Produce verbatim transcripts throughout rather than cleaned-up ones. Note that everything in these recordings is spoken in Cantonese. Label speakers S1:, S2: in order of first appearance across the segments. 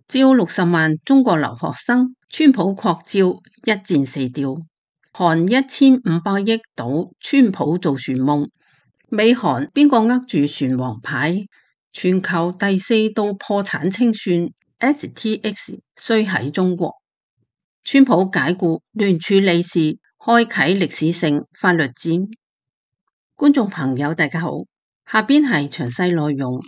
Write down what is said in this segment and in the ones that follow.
S1: 招六十萬中國留學生，川普擴招一箭四雕。韓一千五百億賭川普造船夢，美韓邊個握住船王牌？全球第四度破產清算 S T X 雖喺中國。川普解雇聯儲理事，開啟歷史性法律戰。觀眾朋友大家好，下邊係詳細內容。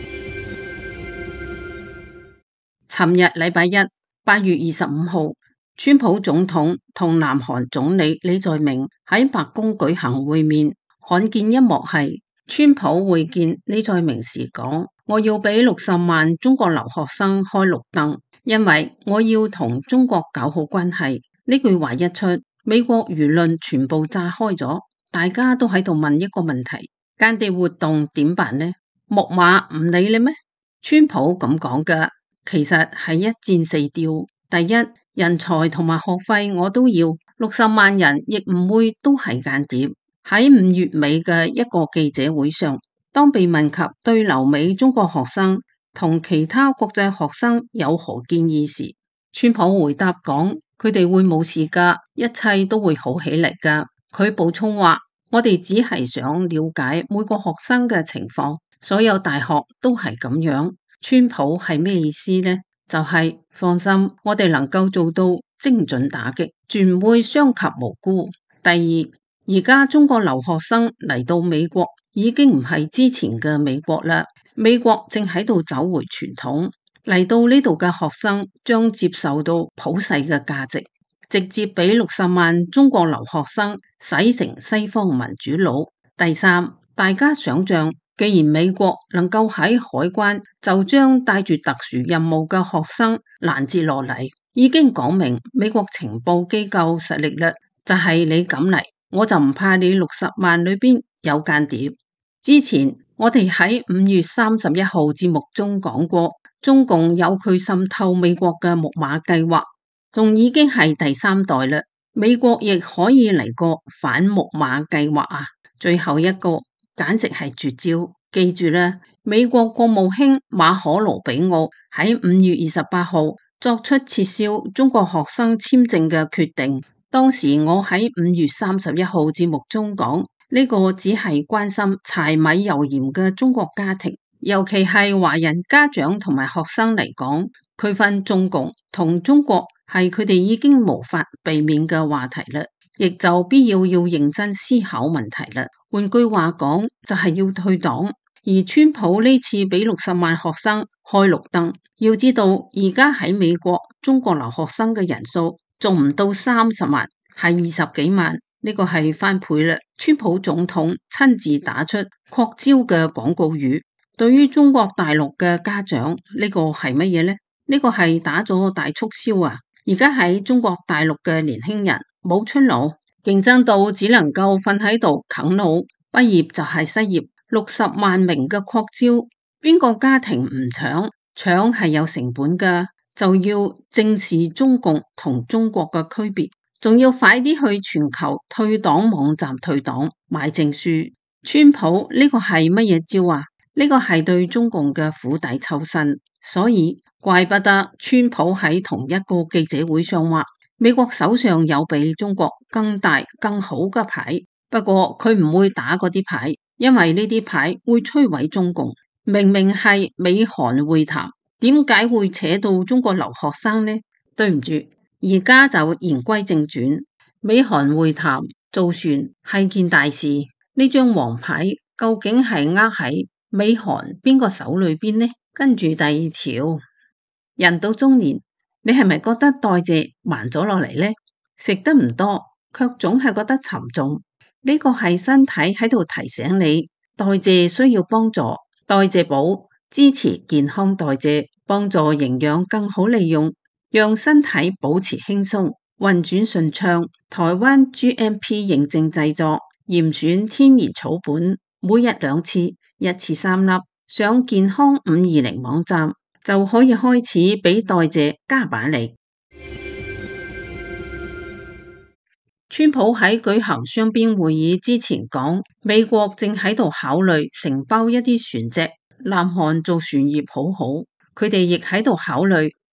S1: 尋日禮拜一，八月二十五號，川普總統同南韓總理李在明喺白宮舉行會面。罕見一幕係川普會見李在明時講：我要俾六十萬中國留學生開綠燈，因為我要同中國搞好關係。呢句話一出，美國輿論全部炸開咗，大家都喺度問一個問題：間諜活動點辦呢？木馬唔理你咩？川普咁講㗎。其實係一箭四雕，第一，人才同埋學費我都要，六十萬人亦唔會都係間諜。喺五月尾嘅一個記者會上，當被問及對留美中國學生同其他國際學生有何建議時，川普回答講：佢哋會冇事噶，一切都會好起嚟噶。佢補充話：我哋只係想了解每個學生嘅情況，所有大學都係咁樣。川普係咩意思呢？就係、是、放心，我哋能夠做到精準打擊，絕唔會傷及無辜。第二，而家中國留學生嚟到美國已經唔係之前嘅美國啦，美國正喺度走回傳統，嚟到呢度嘅學生將接受到普世嘅價值，直接俾六十萬中國留學生洗成西方民主佬。第三，大家想象。既然美國能夠喺海關就將帶住特殊任務嘅學生攔截落嚟，已經講明美國情報機構實力啦。就係、是、你敢嚟，我就唔怕你六十萬裏邊有間諜。之前我哋喺五月三十一號節目中講過，中共有佢滲透美國嘅木馬計劃，仲已經係第三代啦。美國亦可以嚟個反木馬計劃啊！最後一個。簡直係絕招，記住啦！美國國務卿馬可羅比奧喺五月二十八號作出撤銷中國學生簽證嘅決定。當時我喺五月三十一號節目中講，呢個只係關心柴米油鹽嘅中國家庭，尤其係華人家長同埋學生嚟講，區分中共同中國係佢哋已經無法避免嘅話題啦，亦就必要要認真思考問題啦。換句話講，就係要退黨。而川普呢次俾六十萬學生開綠燈，要知道而家喺美國中國留學生嘅人數仲唔到三十萬，係二十幾萬，呢個係翻倍啦。川普總統親自打出擴招嘅廣告語，對於中國大陸嘅家長，呢個係乜嘢呢？呢個係打咗大促銷啊！而家喺中國大陸嘅年輕人冇出路。競爭到只能夠瞓喺度啃老，畢業就係失業。六十萬名嘅擴招，邊個家庭唔搶？搶係有成本㗎，就要正視中共同中國嘅區別，仲要快啲去全球退黨網站退黨買證書。川普呢個係乜嘢招啊？呢個係對中共嘅釜底抽薪，所以怪不得川普喺同一個記者會上話。美國手上有比中國更大更好嘅牌，不過佢唔會打嗰啲牌，因為呢啲牌會摧毀中共。明明係美韓會談，點解會扯到中國留學生呢？對唔住，而家就言歸正傳，美韓會談造船係件大事，呢張黃牌究竟係握喺美韓邊個手裏邊呢？跟住第二條，人到中年。你係咪覺得代謝慢咗落嚟呢？食得唔多，卻總係覺得沉重。呢個係身體喺度提醒你，代謝需要幫助，代謝寶支持健康代謝，幫助營養更好利用，讓身體保持輕鬆、運轉順暢。台灣 G M P 認證製作，嚴選天然草本，每日兩次，一次三粒。上健康五二零網站。就可以開始俾代謝加把力。川普喺舉行雙邊會議之前講，美國正喺度考慮承包一啲船隻，南韓做船業好好，佢哋亦喺度考慮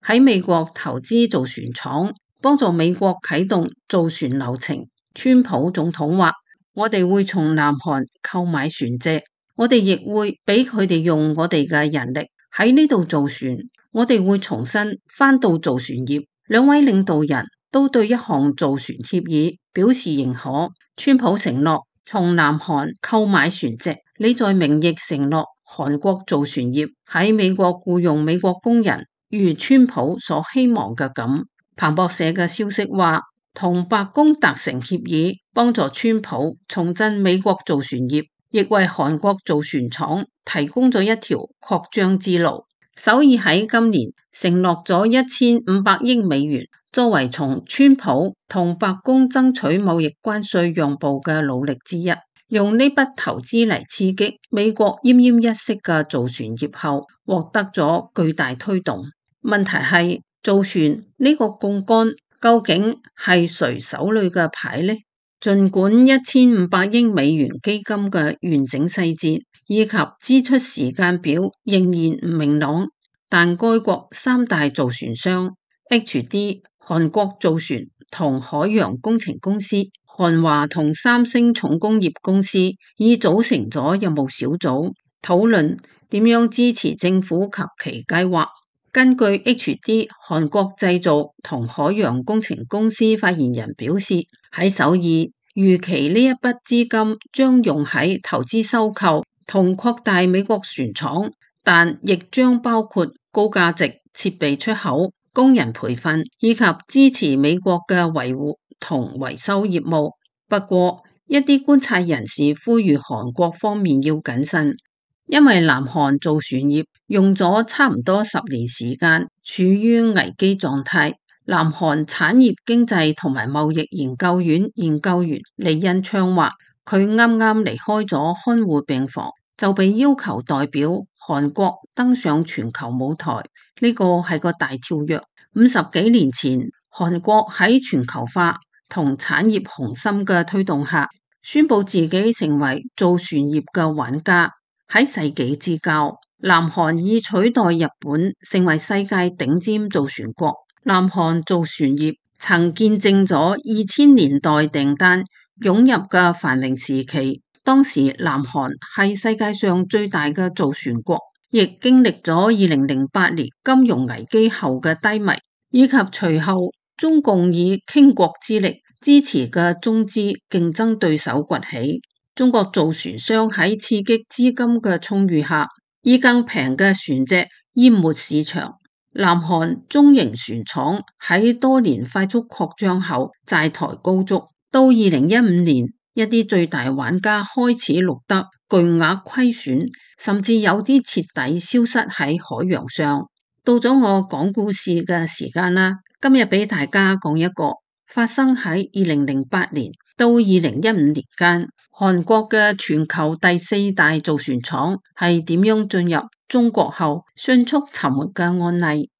S1: 喺美國投資造船廠，幫助美國啟動造船流程。川普總統話：我哋會從南韓購買船隻，我哋亦會俾佢哋用我哋嘅人力喺呢度造船。我哋會重新返到造船業。兩位領導人都對一項造船協議表示認可。川普承諾從南韓購買船隻，李在明亦承諾韓國造船業喺美國僱用美國工人，如川普所希望嘅咁。彭博社嘅消息話，同白宮達成協議，幫助川普重振美國造船業，亦為韓國造船廠提供咗一條擴張之路。首爾喺今年承諾咗一千五百億美元，作為從川普同白宮爭取貿易關稅讓步嘅努力之一，用呢筆投資嚟刺激美國奄奄一息嘅造船業後，獲得咗巨大推動。問題係造船呢個槓桿究竟係誰手裏嘅牌呢？儘管一千五百億美元基金嘅完整細節以及支出時間表仍然唔明朗，但該國三大造船商 H D、韓國造船同海洋工程公司、韓華同三星重工業公司已組成咗任務小組，討論點樣支持政府及其計劃。根據 H D 韓國製造同海洋工程公司發言人表示，喺首爾預期呢一筆資金將用喺投資收購同擴大美國船廠，但亦將包括高價值設備出口、工人培訓以及支持美國嘅維護同維修業務。不過，一啲觀察人士呼籲韓國方面要謹慎，因為南韓造船業用咗差唔多十年時間處於危機狀態。南韓產業經濟同埋貿易研究院研究員李恩昌話，佢啱啱離開咗看護病房，就被要求代表韓國登上全球舞台。呢個係個大跳躍。五十幾年前，韓國喺全球化同產業雄心嘅推動下，宣布自己成為造船業嘅玩家。喺世紀之交，南韓已取代日本成為世界頂尖造船國。南韓造船業曾見證咗二千年代訂單湧入嘅繁榮時期，當時南韓係世界上最大嘅造船國，亦經歷咗二零零八年金融危機後嘅低迷，以及隨後中共以傾國之力支持嘅中資競爭對手崛起。中國造船商喺刺激資金嘅充裕下，以更平嘅船隻淹沒市場。南韓中型船廠喺多年快速擴張後債台高築，到二零一五年，一啲最大玩家開始錄得巨額虧損，甚至有啲徹底消失喺海洋上。到咗我講故事嘅時間啦，今日俾大家講一個發生喺二零零八年到二零一五年間，韓國嘅全球第四大造船廠係點樣進入中國後迅速沉沒嘅案例。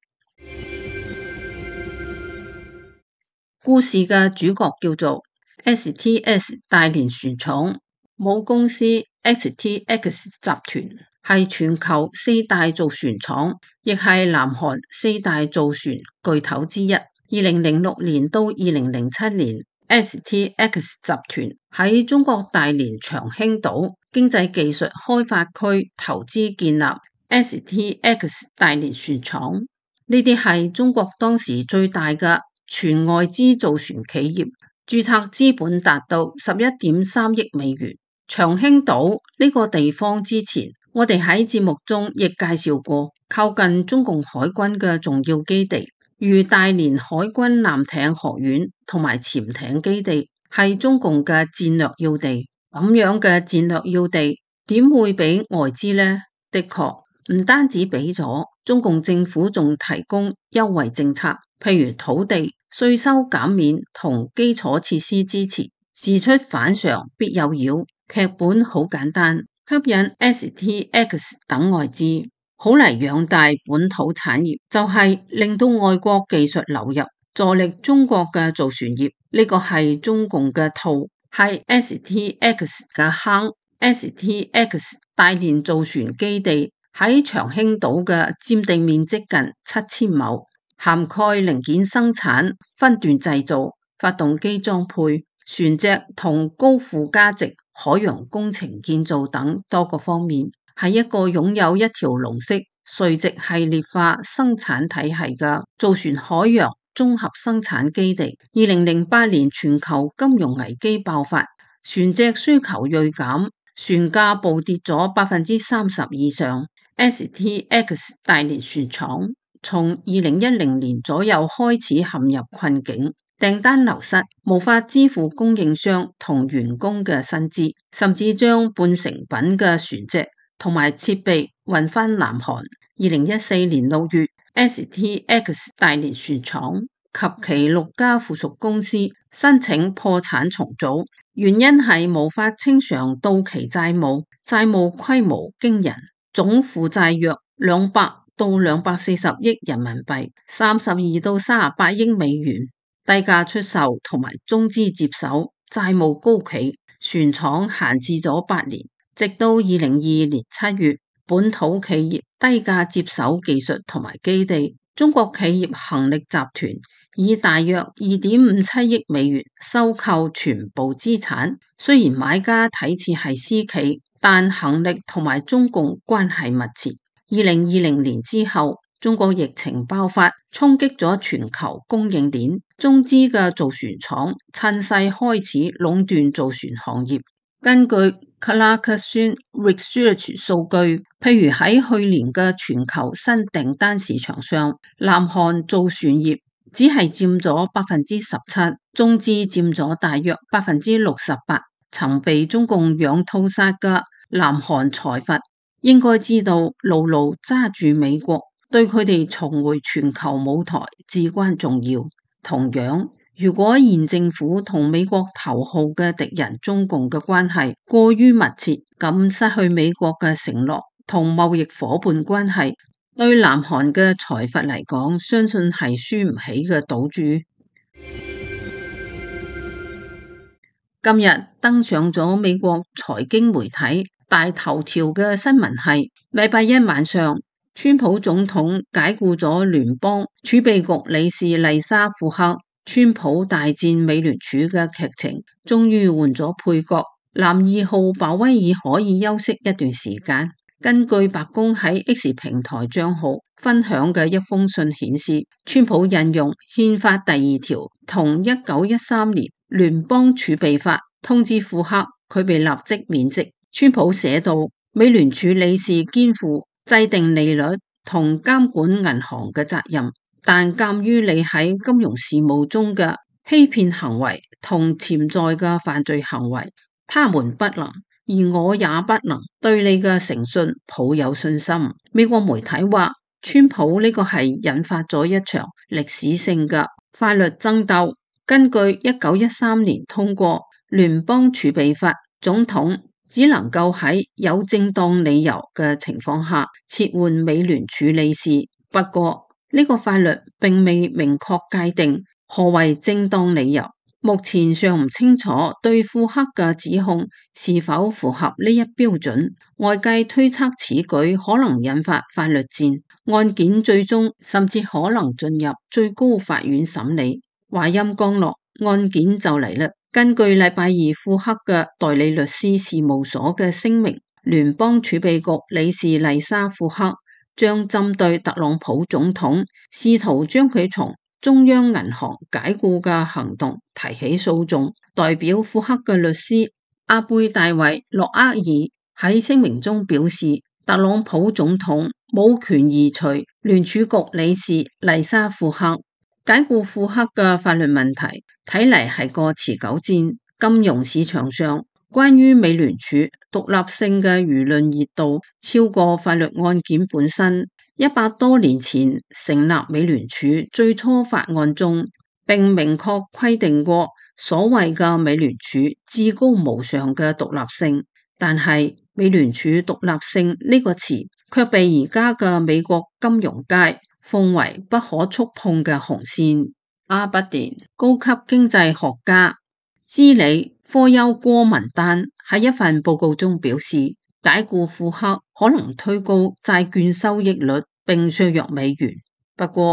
S1: 故事嘅主角叫做 S T S 大連船廠，母公司 S T X 集團，係全球四大造船廠，亦係南韓四大造船巨頭之一。二零零六年到二零零七年，S T X 集團喺中國大連長興島經濟技術開發區投資建立 S T X 大連船廠，呢啲係中國當時最大嘅全外資造船企業，註冊資本達到十一點三億美元。長興島呢個地方之前我哋喺節目中亦介紹過，靠近中共海軍嘅重要基地，如大連海軍艦艇學院同埋潛艇基地，係中共嘅戰略要地。咁樣嘅戰略要地點會俾外資呢？的確唔單止俾咗，中共政府仲提供優惠政策，譬如土地、稅收減免同基礎設施支持。事出反常必有妖，劇本好簡單，吸引 S T X 等外資，好嚟養大本土產業，就係令到外國技術流入，助力中國嘅造船業。呢個係中共嘅套，係 S T X 嘅坑。S T X 大連造船基地喺長興島嘅佔地面積近七千畝， 涵蓋零件生產、分段製造、發動機裝配、船隻同高附加值海洋工程建造等多個方面，係一個擁有一條龍式垂直系列化生產體系嘅造船海洋綜合生產基地。二零零八年全球金融危機爆發，船隻需求銳減，船價暴跌咗百分之三十以上。S T X 大連船廠從二零一零年左右開始陷入困境，訂單流失，無法支付供應商同員工嘅薪資，甚至將半成品嘅船隻同埋設備運返南韓。二零一四年六月 ，S T X 大連船廠及其六家附屬公司申請破產重組，原因係無法清償到期債務，債務規模驚人，總負債約兩百到兩百四十億人民幣，三十二到三十八億美元，低價出售同埋中資接手，債務高企，船廠閒置咗八年，直到二零二二年七月，本土企業低價接手技術同埋基地，中國企業恆力集團以大約二點五七億美元收購全部資產。雖然買家睇似係私企，但恆力同埋中共關係密切。二零二零年之後，中國疫情爆發，衝擊咗全球供應鏈，中資嘅造船廠趁勢開始壟斷造船行業。根據 Clarkson Research 數據，譬如喺去年嘅全球新訂單市場上，南韓造船業只係佔咗百分之十七，中資佔咗大約百分之六十八。曾被中共養套殺嘅南韓財閥應該知道，牢牢揸住美國，對佢哋重回全球舞台至關重要。同樣，如果現政府同美國頭號嘅敵人中共嘅關係過於密切，咁失去美國嘅承諾同貿易夥伴關係，對南韓嘅財閥嚟講，相信係輸唔起嘅賭注。今日登上咗美國財經媒體大頭條嘅新聞係，禮拜一晚上，川普總統解雇咗聯邦儲備局理事麗莎庫克，川普大戰美聯儲嘅劇情終於換咗配角，男二號鮑威爾可以休息一段時間。根據白宮喺 X 平台賬號分享嘅一封信顯示，川普引用憲法第二條同一九一三年聯邦儲備法通知庫克，佢被立即免職。川普寫道，美聯儲理事肩負制定利率同監管銀行嘅責任，但鑒於你喺金融事務中嘅欺騙行為同潛在嘅犯罪行為，他們不能，而我也不能對你嘅誠信抱有信心。美國媒體話，川普呢個係引發咗一場歷史性嘅法律爭鬥。根據一九一三年通過聯邦儲備法，總統只能夠喺有正當理由嘅情況下撤換美聯儲理事。不過呢個法律並未明確界定何為正當理由，目前尚唔清楚對庫克嘅指控是否符合呢一標準。外界推測此舉可能引發法律戰，案件最終甚至可能進入最高法院審理。話音剛落，案件就嚟啦。根據禮拜二庫克嘅代理律師事務所嘅聲明，聯邦儲備局理事麗莎庫克將針對特朗普總統試圖將佢從中央銀行解雇嘅行動提起訴訟。代表庫克嘅律師阿貝大衛洛厄爾喺聲明中表示，特朗普總統冇權移除聯儲局理事麗莎庫克。解雇庫克嘅法律問題睇嚟係個持久戰。金融市場上關於美聯儲獨立性嘅輿論熱度超過法律案件本身。一百多年前成立美聯儲最初法案中並明確規定過所謂嘅美聯儲至高無上嘅獨立性，但係美聯儲獨立性呢個詞卻被而家嘅美國金融界奉為不可觸碰嘅紅線。阿伯典高級經濟學家知理科丘戈文丹喺一份報告中表示，解雇庫克可能推高債券收益率並削弱美元。不過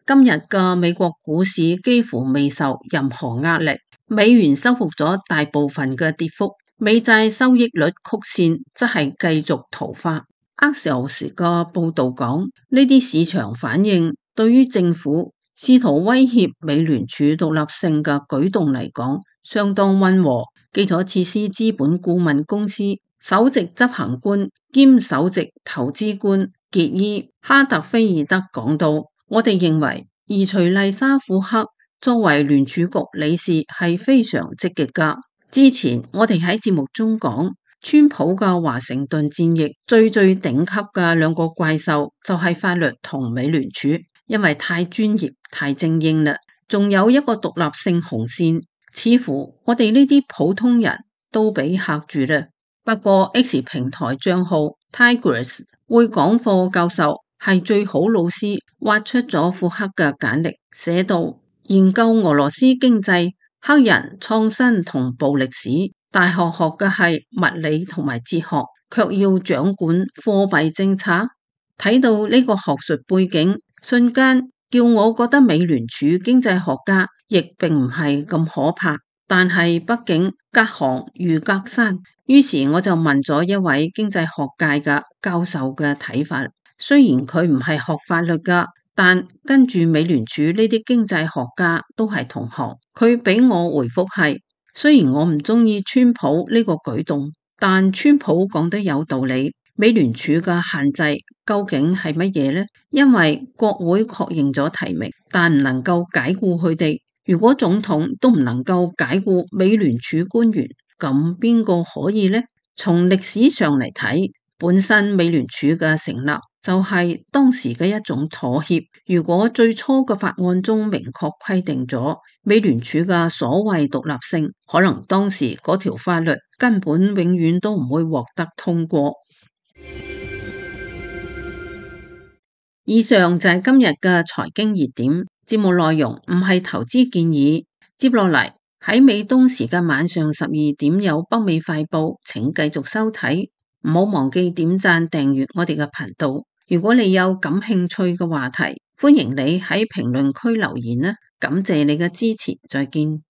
S1: 今日嘅美國股市幾乎未受任何壓力，美元收復咗大部分嘅跌幅，美債收益率曲線則係繼續桃花。Axios 嘅報道講，呢啲市場反應對於政府試圖威脅美聯儲獨立性嘅舉動嚟講相當溫和。基礎設施資本顧問公司首席執行官兼首席投資官傑伊哈特菲爾德講到，我哋認為移除麗莎庫克作為聯儲局理事係非常積極㗎。之前我哋喺節目中講，川普嘅華盛頓戰役最最頂級嘅兩個怪獸就係法律同美聯儲，因為太專業太精英啦，仲有一個獨立性紅線，似乎我哋呢啲普通人都俾嚇住啦。不過 X 平台賬號 Tigris 會講課教授係最好老師，挖出咗庫克嘅簡歷，寫到研究俄羅斯經濟、黑人創新同暴力史，大學學嘅係物理同埋哲學，卻要掌管貨幣政策。睇到呢個學術背景，瞬間叫我覺得美聯儲經濟學家亦並唔係咁可怕。但係畢竟隔行如隔山，於是我就問咗一位經濟學界嘅教授嘅睇法。雖然佢唔係學法律噶，但跟住美聯儲呢啲經濟學家都係同行。佢俾我回覆係，雖然我唔中意川普呢個舉動，但川普講得有道理。美聯儲嘅限制究竟係乜嘢呢？因為國會確認咗提名，但唔能夠解僱佢哋。如果總統都唔能夠解僱美聯儲官員，咁邊個可以呢？從歷史上嚟睇，本身美聯儲嘅成立就係當時嘅一種妥協。如果最初嘅法案中明確規定咗美聯儲嘅所謂獨立性，可能當時嗰條法律根本永遠都唔會獲得通過。以上就係今日嘅財經熱點。節目內容唔係投資建議。接落嚟喺美東時間晚上十二點有北美快報，請繼續收睇。唔好忘記點讚訂閱我哋嘅頻道。如果你有感興趣嘅話題，歡迎你喺評論區留言啦。感謝你嘅支持，再見。